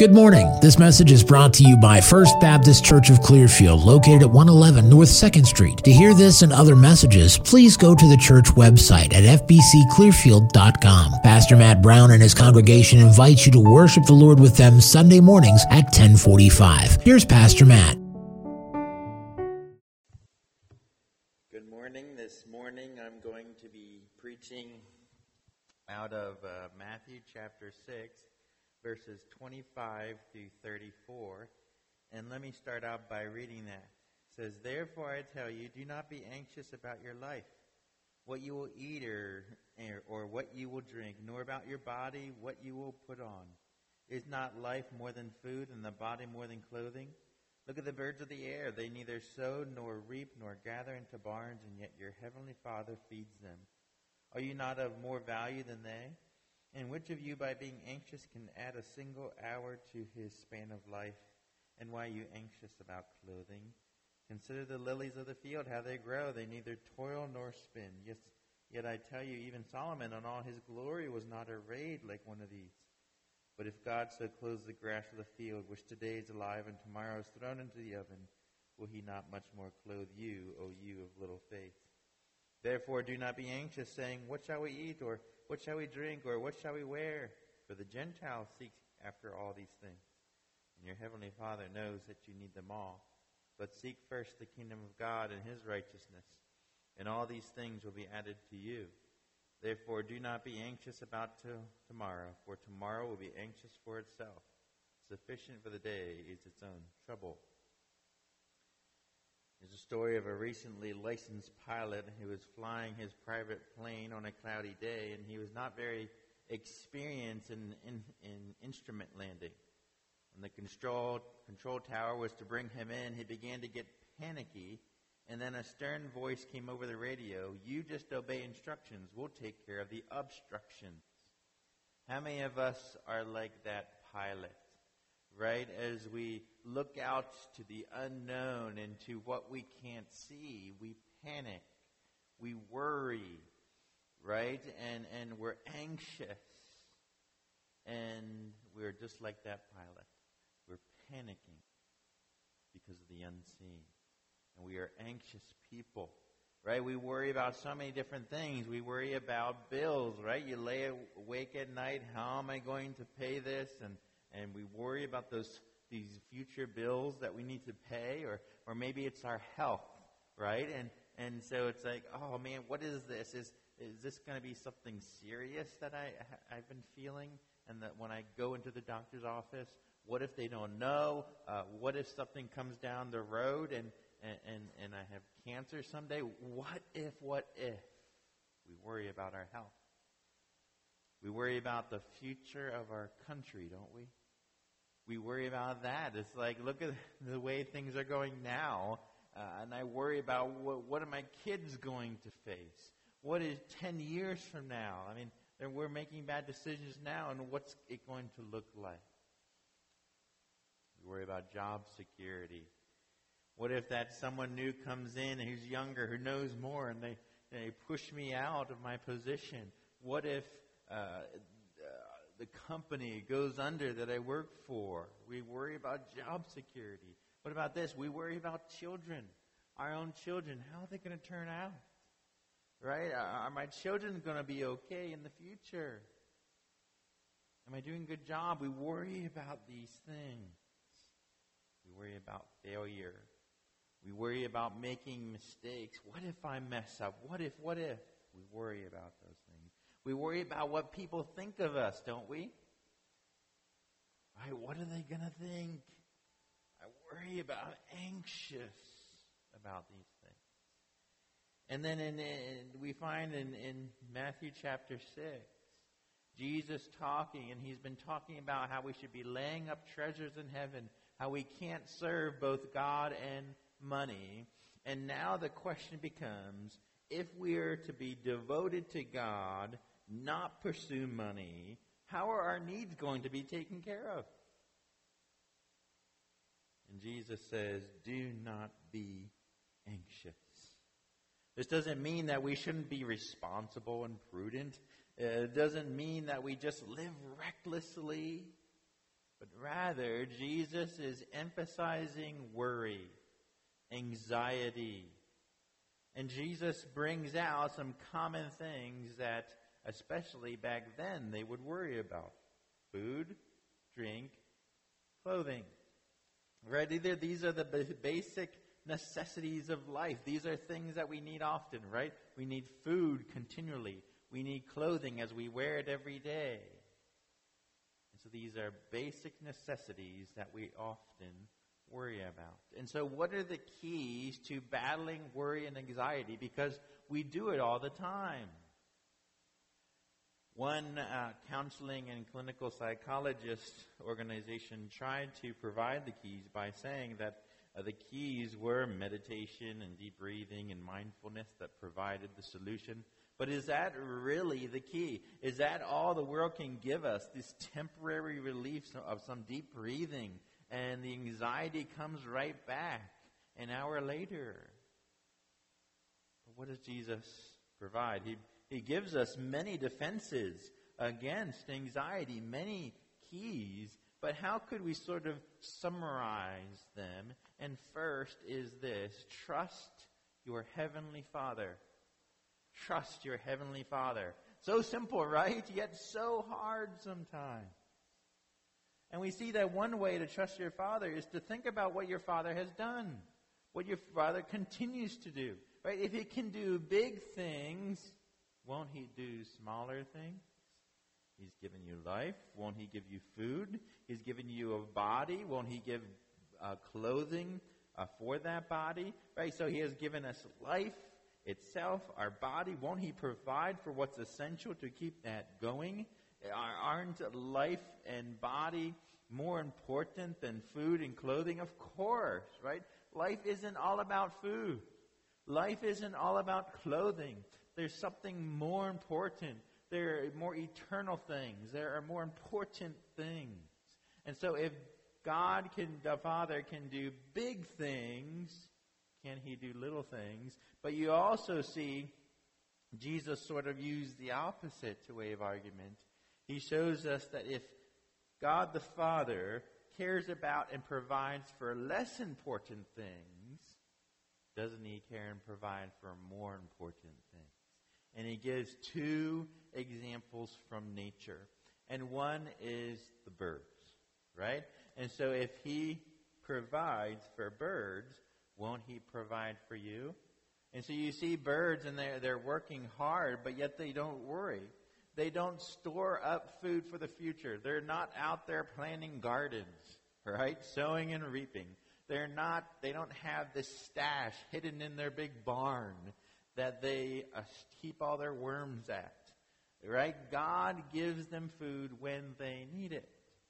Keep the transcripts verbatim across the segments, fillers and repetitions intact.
Good morning. This message is brought to you by First Baptist Church of Clearfield, located at one eleven North second Street. To hear this and other messages, please go to the church website at f b c clearfield dot com. Pastor Matt Brown and his congregation invite you to worship the Lord with them Sunday mornings at ten forty-five. Here's Pastor Matt. Good morning. This morning I'm going to be preaching out of uh, Matthew chapter six. Verses twenty-five through thirty-four. And let me start out by reading that. It says, "Therefore I tell you, do not be anxious about your life, what you will eat or, or what you will drink, nor about your body, what you will put on. Is not life more than food, and the body more than clothing? Look at the birds of the air. They neither sow nor reap nor gather into barns, and yet your heavenly Father feeds them. Are you not of more value than they? And which of you, by being anxious, can add a single hour to his span of life? And why are you anxious about clothing? Consider the lilies of the field, how they grow. They neither toil nor spin. Yes, yet I tell you, even Solomon in all his glory was not arrayed like one of these. But if God so clothes the grass of the field, which today is alive and tomorrow is thrown into the oven, will he not much more clothe you, O you of little faith? Therefore do not be anxious, saying, what shall we eat, or what shall we drink, or what shall we wear? For the Gentiles seek after all these things. And your heavenly Father knows that you need them all. But seek first the kingdom of God and his righteousness, and all these things will be added to you. Therefore do not be anxious about to tomorrow, for tomorrow will be anxious for itself. Sufficient for the day is its own trouble." There's a story of a recently licensed pilot who was flying his private plane on a cloudy day, and he was not very experienced in, in, in instrument landing. When the control, control tower was to bring him in, he began to get panicky, and then a stern voice came over the radio. "You just obey instructions. We'll take care of the obstructions." How many of us are like that pilot? Right? As we look out to the unknown and to what we can't see, we panic, we worry, right? And and we're anxious. And we're just like that pilot. We're panicking because of the unseen. And we are anxious people, right? We worry about so many different things. We worry about bills, right? You lay awake at night, how am I going to pay this? And And we worry about those these future bills that we need to pay, or or maybe it's our health, right? And and so it's like, oh man, what is this? Is is this going to be something serious that I I've been feeling? And that when I go into the doctor's office, what if they don't know? Uh, what if something comes down the road and, and and and I have cancer someday? What if? What if? We worry about our health. We worry about the future of our country, don't we? We worry about that. It's like, look at the way things are going now, uh, and I worry about what, what are my kids going to face? What is ten years from now? I mean, we're making bad decisions now, and what's it going to look like? We worry about job security. What if that someone new comes in who's younger, who knows more, and they, they push me out of my position? What if uh, the company goes under that I work for? We worry about job security. What about this? We worry about children, our own children. How are they going to turn out? Right? Are my children going to be okay in the future? Am I doing a good job? We worry about these things. We worry about failure. We worry about making mistakes. What if I mess up? What if, what if? We worry about those things. We worry about what people think of us, don't we? Right? What are they going to think? I worry about, anxious about these things. And then in, in, we find in, in Matthew chapter six, Jesus talking, and he's been talking about how we should be laying up treasures in heaven, how we can't serve both God and money. And now the question becomes, if we are to be devoted to God, not pursue money, how are our needs going to be taken care of? And Jesus says, do not be anxious. This doesn't mean that we shouldn't be responsible and prudent. It doesn't mean that we just live recklessly. But rather, Jesus is emphasizing worry, anxiety. And Jesus brings out some common things that, especially back then, they would worry about. Food, drink, clothing. Right? Either these are the basic necessities of life. These are things that we need often, right? We need food continually. We need clothing as we wear it every day. And so these are basic necessities that we often worry about. And so what are the keys to battling worry and anxiety? Because we do it all the time. One uh, counseling and clinical psychologist organization tried to provide the keys by saying that uh, the keys were meditation and deep breathing and mindfulness that provided the solution. But is that really the key? Is that all the world can give us, this temporary relief of some deep breathing, and the anxiety comes right back an hour later? But what does Jesus provide? He He gives us many defenses against anxiety, many keys, but how could we sort of summarize them? And first is this: trust your Heavenly Father. Trust your Heavenly Father. So simple, right? Yet so hard sometimes. And we see that one way to trust your Father is to think about what your Father has done, what your Father continues to do. Right? If He can do big things, won't He do smaller things? He's given you life. Won't He give you food? He's given you a body. Won't He give uh, clothing uh, for that body? Right? So He has given us life itself, our body. Won't He provide for what's essential to keep that going? Aren't life and body more important than food and clothing? Of course, right? Life isn't all about food. Life isn't all about clothing. There's something more important. There are more eternal things. There are more important things. And so if God can, the Father can do big things, can He do little things? But you also see Jesus sort of use the opposite way of argument. He shows us that if God the Father cares about and provides for less important things, doesn't He care and provide for more important things? And He gives two examples from nature. And one is the birds, right? And so if He provides for birds, won't He provide for you? And so you see birds, and they're, they're working hard, but yet they don't worry. They don't store up food for the future. They're not out there planting gardens, right? Sowing and reaping. They're not, they don't have this stash hidden in their big barn that they uh, keep all their worms at, right? God gives them food when they need it.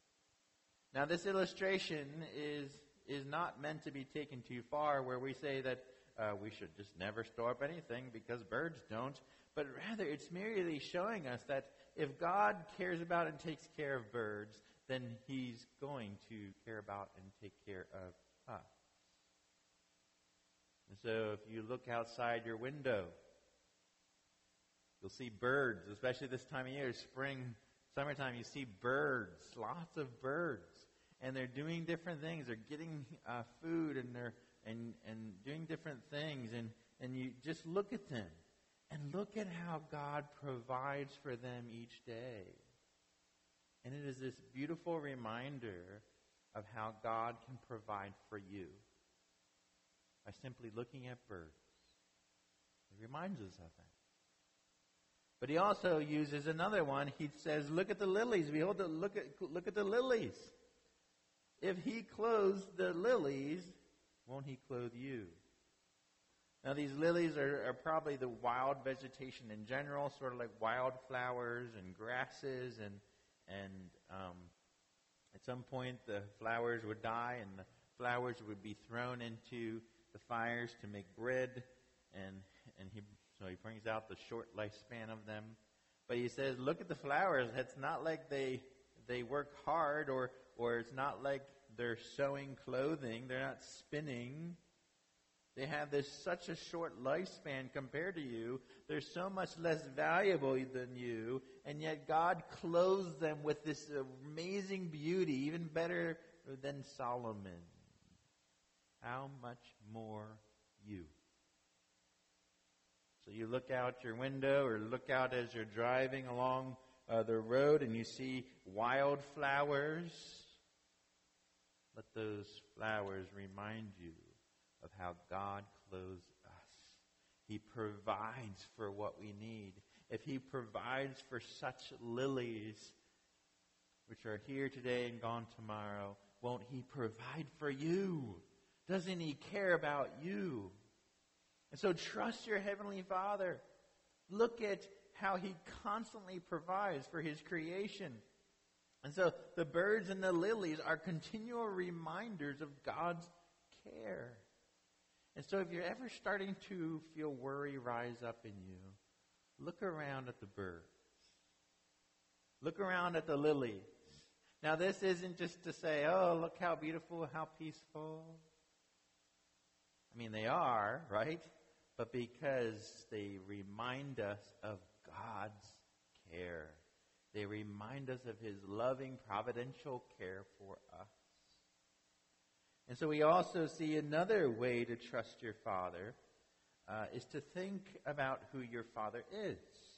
Now, this illustration is is not meant to be taken too far, where we say that uh, we should just never store up anything because birds don't. But rather, it's merely showing us that if God cares about and takes care of birds, then He's going to care about and take care of us. And so if you look outside your window, you'll see birds, especially this time of year, spring, summertime, you see birds, lots of birds. And they're doing different things. They're getting uh, food and they're and, and doing different things. And, and you just look at them. And look at how God provides for them each day. And it is this beautiful reminder of how God can provide for you by simply looking at birds. It reminds us of that. But He also uses another one. He says, look at the lilies. Behold, the, look at look at the lilies. If He clothes the lilies, won't He clothe you? Now, these lilies are, are probably the wild vegetation in general, sort of like wildflowers and grasses, and and um, at some point the flowers would die, and the flowers would be thrown into the fires to make bread, and and he so he brings out the short lifespan of them. But he says, look at the flowers. It's not like they they work hard, or or it's not like they're sewing clothing. They're not spinning. They have this such a short lifespan compared to you. They're so much less valuable than you, and yet God clothes them with this amazing beauty, even better than Solomon. How much more you? So you look out your window or look out as you're driving along uh, the road and you see wildflowers. Let those flowers remind you of how God clothes us. He provides for what we need. If He provides for such lilies, which are here today and gone tomorrow, won't He provide for you? Doesn't He care about you? And so trust your Heavenly Father. Look at how He constantly provides for His creation. And so the birds and the lilies are continual reminders of God's care. And so if you're ever starting to feel worry rise up in you, look around at the birds. Look around at the lilies. Now this isn't just to say, oh, look how beautiful, how peaceful. I mean, they are, right? But because they remind us of God's care. They remind us of His loving, providential care for us. And so we also see another way to trust your Father uh, is to think about who your Father is.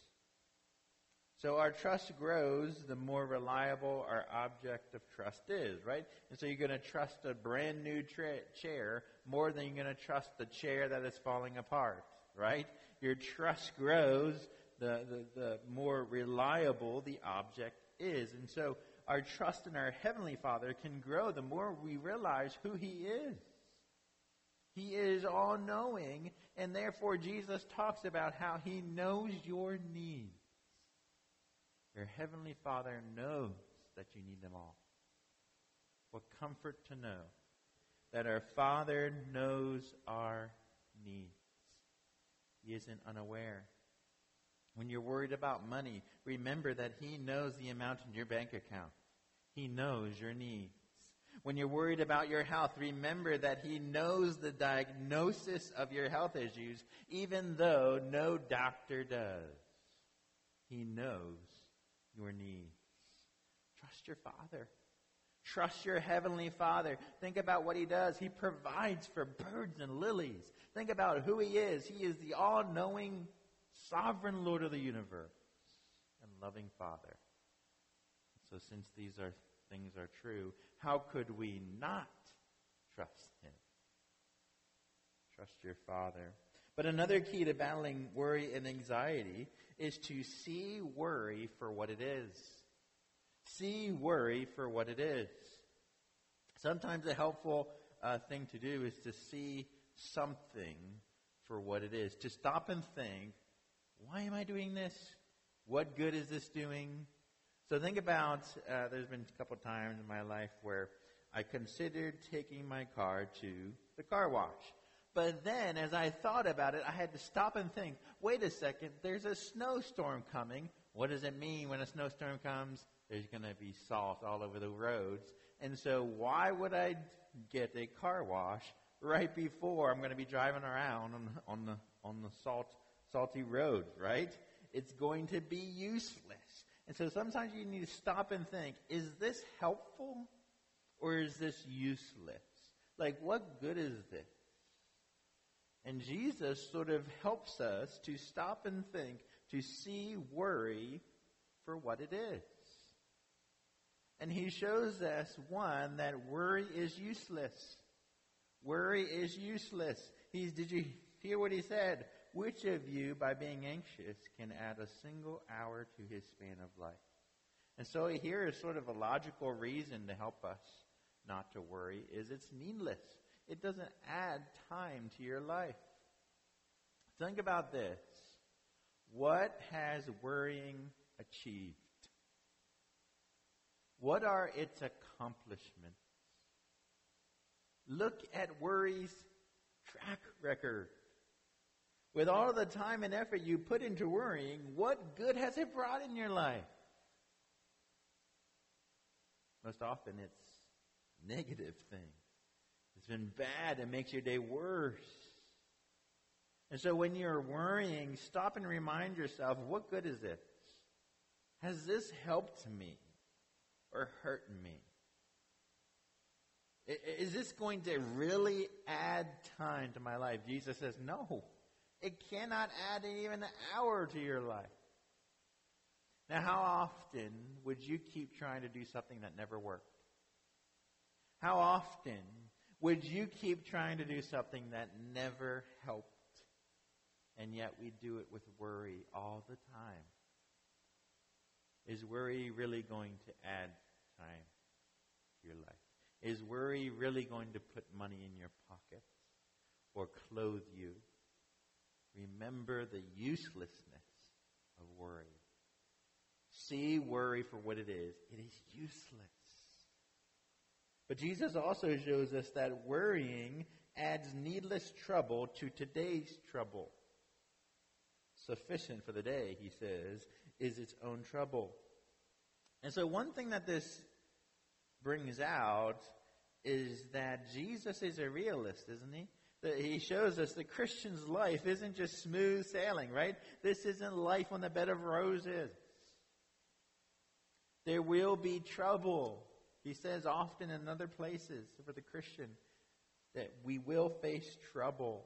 So our trust grows the more reliable our object of trust is, right? And so you're going to trust a brand new tra- chair more than you're going to trust the chair that is falling apart, right? Your trust grows the, the, the more reliable the object is. And so our trust in our Heavenly Father can grow the more we realize who He is. He is all-knowing, and therefore Jesus talks about how He knows your needs. Your Heavenly Father knows that you need them all. What comfort to know that our Father knows our needs. He isn't unaware. When you're worried about money, remember that He knows the amount in your bank account. He knows your needs. When you're worried about your health, remember that He knows the diagnosis of your health issues, even though no doctor does. He knows your needs. Trust your Father. Trust your Heavenly Father. Think about what He does. He provides for birds and lilies. Think about who He is. He is the all-knowing, sovereign Lord of the universe and loving Father. So since these are things are true, how could we not trust Him? Trust your Father. But another key to battling worry and anxiety is to see worry for what it is. See worry for what it is. Sometimes a helpful uh, thing to do is to see something for what it is. To stop and think, why am I doing this? What good is this doing? So think about, uh, there's been a couple times in my life where I considered taking my car to the car wash. But then, as I thought about it, I had to stop and think, wait a second, there's a snowstorm coming. What does it mean when a snowstorm comes? There's going to be salt all over the roads. And so why would I get a car wash right before I'm going to be driving around on, on the on the salt salty roads, right? It's going to be useless. And so sometimes you need to stop and think, is this helpful or is this useless? Like, what good is this? And Jesus sort of helps us to stop and think, to see worry for what it is. And He shows us, one, that worry is useless. Worry is useless. He's, did you hear what He said? Which of you, by being anxious, can add a single hour to his span of life? And so here is sort of a logical reason to help us not to worry, is it's needless. It doesn't add time to your life. Think about this. What has worrying achieved? What are its accomplishments? Look at worry's track record. With all the time and effort you put into worrying, what good has it brought in your life? Most often it's negative things. It's been bad. It makes your day worse. And so when you're worrying, stop and remind yourself, what good is it? Has this helped me or hurt me? Is this going to really add time to my life? Jesus says, no. It cannot add even an hour to your life. Now, how often would you keep trying to do something that never worked? How often would you keep trying to do something that never helped? And yet we do it with worry all the time. Is worry really going to add time to your life? Is worry really going to put money in your pockets or clothe you? Remember the uselessness of worry. See worry for what it is. It is useless. But Jesus also shows us that worrying adds needless trouble to today's trouble. Sufficient for the day, he says, is its own trouble. And so one thing that this brings out is that Jesus is a realist, isn't he? That he shows us the Christian's life isn't just smooth sailing, right? This isn't life on the bed of roses. There will be trouble. He says often in other places for the Christian that we will face trouble.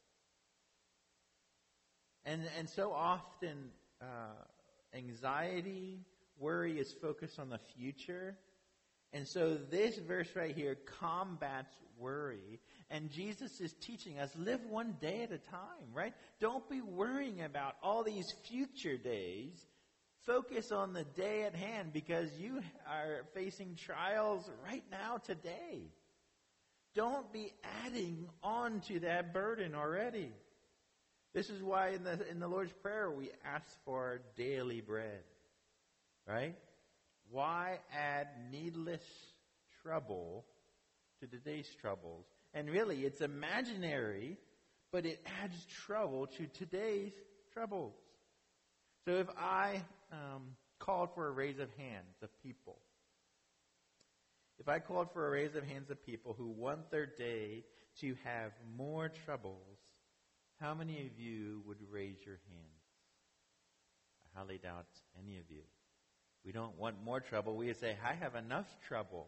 And and so often uh, anxiety, worry is focused on the future. And so this verse right here combats worry. And Jesus is teaching us, live one day at a time, right? Don't be worrying about all these future days. Focus on the day at hand because you are facing trials right now today. Don't be adding on to that burden already. This is why in the in the Lord's Prayer we ask for daily bread, right? Why add needless trouble to today's troubles? And really, it's imaginary, but it adds trouble to today's troubles. So if I um, called for a raise of hands of people, if I called for a raise of hands of people who want their day to have more troubles, how many of you would raise your hands? I highly doubt any of you. We don't want more trouble. We say, I have enough trouble.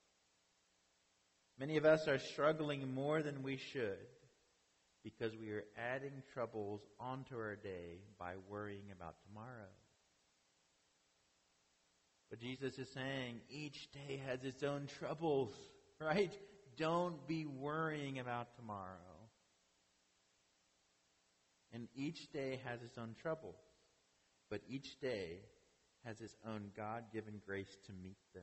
Many of us are struggling more than we should because we are adding troubles onto our day by worrying about tomorrow. But Jesus is saying each day has its own troubles, right? Don't be worrying about tomorrow. And each day has its own troubles, but each day has its own God-given grace to meet them.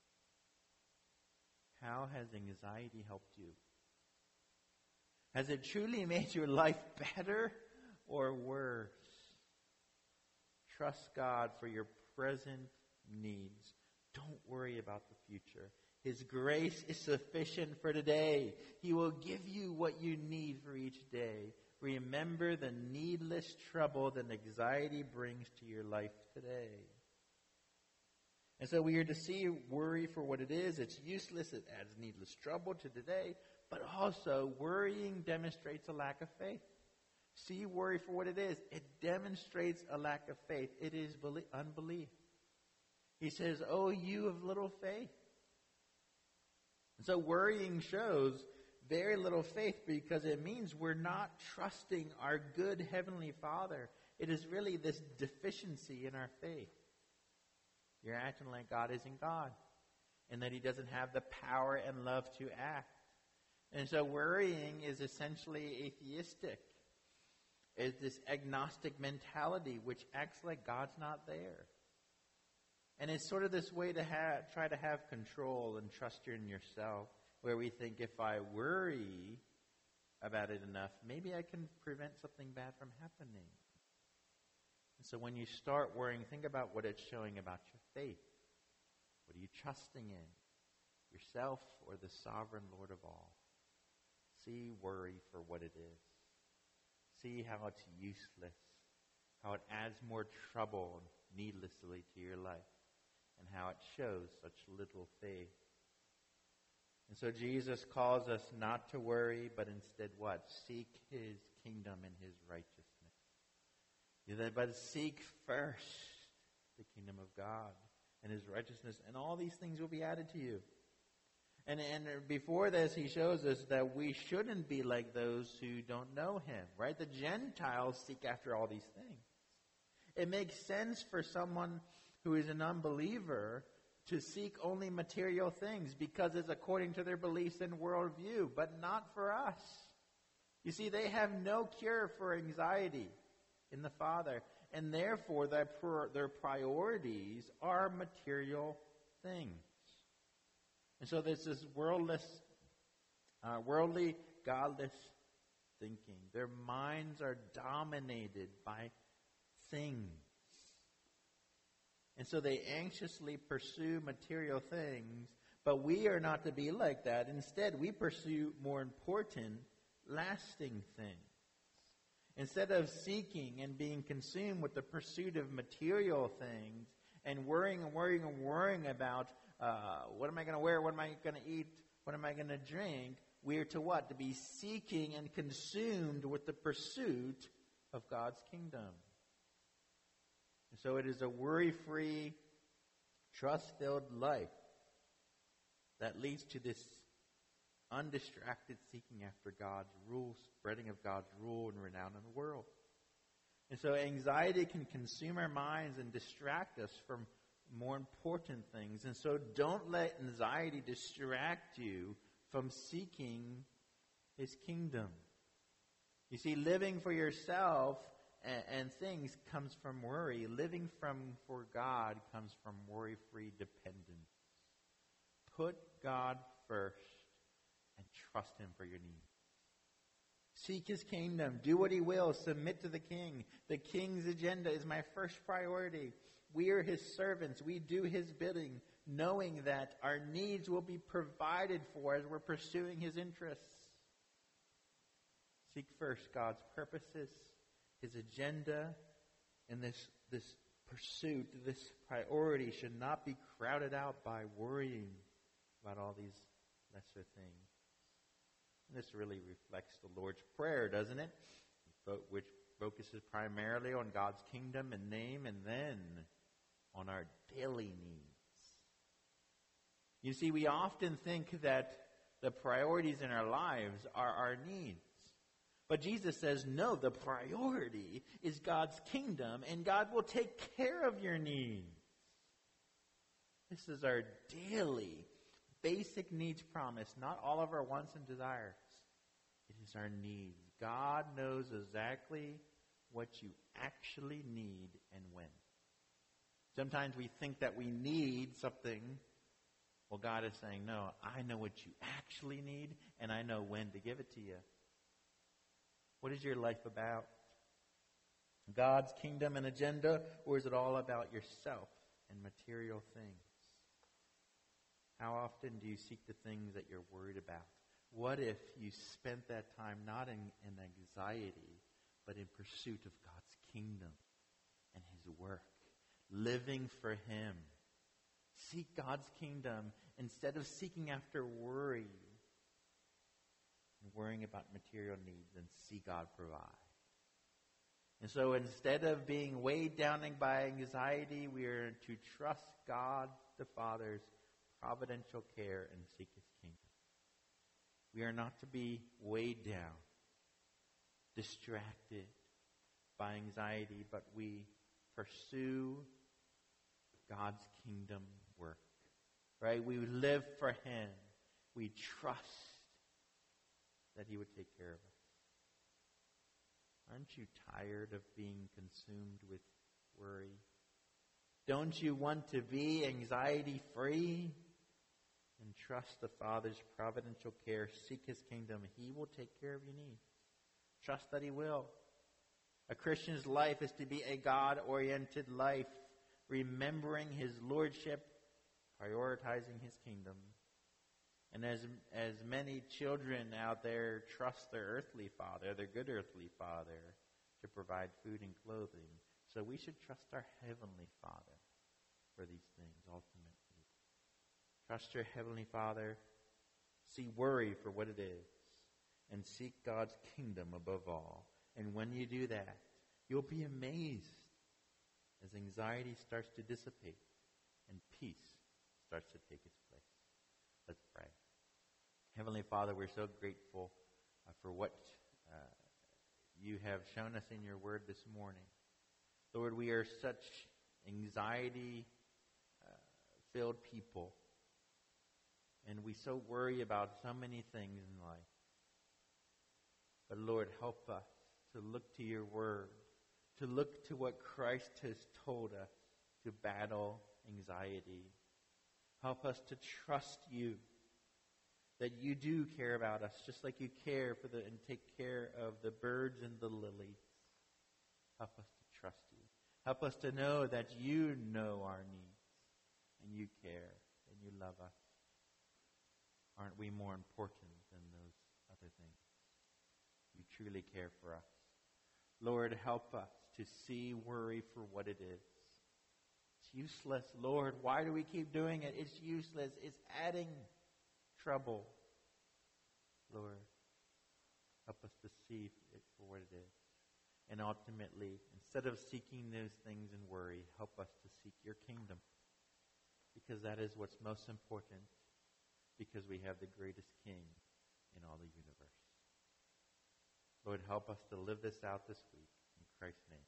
How has anxiety helped you? Has it truly made your life better or worse? Trust God for your present needs. Don't worry about the future. His grace is sufficient for today. He will give you what you need for each day. Remember the needless trouble that anxiety brings to your life today. And so we are to see worry for what it is. It's useless. It adds needless trouble to today. But also, worrying demonstrates a lack of faith. See worry for what it is. It demonstrates a lack of faith. It is unbelief. He says, oh, you of little faith. And so worrying shows very little faith because it means we're not trusting our good Heavenly Father. It is really this deficiency in our faith. You're acting like God isn't God and that He doesn't have the power and love to act. And so worrying is essentially atheistic. It's this agnostic mentality which acts like God's not there. And it's sort of this way to have, try to have control and trust in yourself, where we think if I worry about it enough, maybe I can prevent something bad from happening. And so when you start worrying, think about what it's showing about your faith. What are you trusting in? Yourself or the sovereign Lord of all? See worry for what it is. See how it's useless, how it adds more trouble needlessly to your life, and how it shows such little faith. And so Jesus calls us not to worry, but instead what? Seek his kingdom and his righteousness. You know, but seek first the kingdom of God and his righteousness, and all these things will be added to you. And, and before this, he shows us that we shouldn't be like those who don't know him, right? The Gentiles seek after all these things. It makes sense for someone who is an unbeliever to seek only material things because it's according to their beliefs and worldview, but not for us. You see, they have no cure for anxiety in the Father, and therefore their, their priorities are material things. And so there's this worldless, uh, worldly, godless thinking. Their minds are dominated by things. And so they anxiously pursue material things, but we are not to be like that. Instead, we pursue more important, lasting things. Instead of seeking and being consumed with the pursuit of material things and worrying and worrying and worrying about uh, what am I going to wear, what am I going to eat, what am I going to drink, we are to what? To be seeking and consumed with the pursuit of God's kingdom. So it is a worry-free, trust-filled life that leads to this undistracted seeking after God's rule, spreading of God's rule and renown in the world. And so anxiety can consume our minds and distract us from more important things. And so don't let anxiety distract you from seeking his kingdom. You see, living for yourself and, and things comes from worry. Living from for God comes from worry-free dependence. Put God first and trust him for your needs. Seek his kingdom. Do what he will. Submit to the king. The king's agenda is my first priority. We are his servants. We do his bidding, knowing that our needs will be provided for as we're pursuing his interests. Seek first God's purposes, his agenda, and this, this pursuit, this priority should not be crowded out by worrying about all these lesser things. And this really reflects the Lord's Prayer, doesn't it? Which focuses primarily on God's kingdom and name, and then on our daily needs. You see, we often think that the priorities in our lives are our needs. But Jesus says, no, the priority is God's kingdom, and God will take care of your needs. This is our daily, basic needs promise, not all of our wants and desires. It is our needs. God knows exactly what you actually need and when. Sometimes we think that we need something. Well, God is saying, no, I know what you actually need, and I know when to give it to you. What is your life about? God's kingdom and agenda, or is it all about yourself and material things? How often do you seek the things that you're worried about? What if you spent that time not in, in anxiety, but in pursuit of God's kingdom and his work, living for him? Seek God's kingdom instead of seeking after worry and worrying about material needs, and see God provide. And so instead of being weighed down by anxiety, we are to trust God the Father's providential care and seek his kingdom. We are not to be weighed down, distracted by anxiety, but we pursue God's kingdom work. Right? We live for him. We trust that he would take care of us. Aren't you tired of being consumed with worry? Don't you want to be anxiety-free? And trust the Father's providential care. Seek his kingdom. He will take care of your needs. Trust that he will. A Christian's life is to be a God-oriented life, remembering his lordship, prioritizing his kingdom. And as as many children out there trust their earthly father, their good earthly father, to provide food and clothing, so we should trust our heavenly Father for these things ultimately. Trust your heavenly Father, See worry for what it is and seek God's kingdom above all. And when you do that, you'll be amazed as anxiety starts to dissipate and peace starts to take its place. Let's pray. Heavenly Father, we're so grateful uh, for what uh, you have shown us in your word this morning. Lord, we are such anxiety-filled uh, people, and we so worry about so many things in life. But Lord, help us to look to your word, to look to what Christ has told us to battle anxiety. Help us to trust you, that you do care about us, just like you care for the and take care of the birds and the lilies. Help us to trust you. Help us to know that you know our needs, and you care, and you love us. Aren't we more important than those other things? You truly care for us. Lord, help us to see worry for what it is. It's useless, Lord. Why do we keep doing it? It's useless. It's adding trouble. Lord, help us to see it for what it is. And ultimately, instead of seeking those things and worry, help us to seek your kingdom. Because that is what's most important. Because we have the greatest king in all the universe. Lord, help us to live this out this week. In Christ's name.